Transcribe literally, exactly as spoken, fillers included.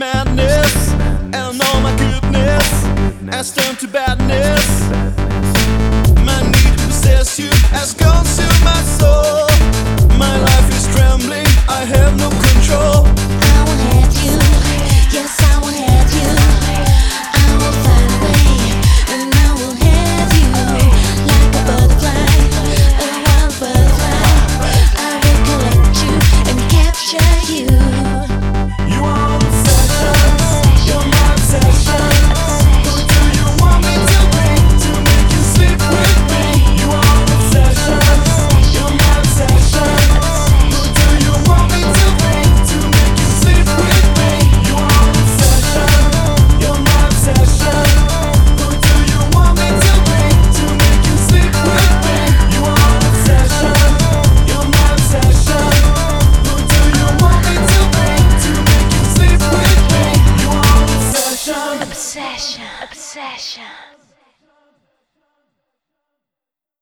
madness, and oh my goodness, has turned to badness. My need to possess you has consumed my soul. My life is trembling, I have no control. I will have you, yes I will have you. I will fly away and I will have you. Like a butterfly, a wild butterfly, I will collect you and capture you. You are an obsession, you're my obsession. Who do you want me to be, to make you sleep with me? You are an obsession, you're my obsession. Who do you want me to be, to make you sleep with me? You are an obsession, you're my obsession. Who do you want me to be, to make you sleep with me? You are an obsession, you're my obsession. Who do you want me to be, to make you sleep with me? You are an obsession. Obsession, obsession.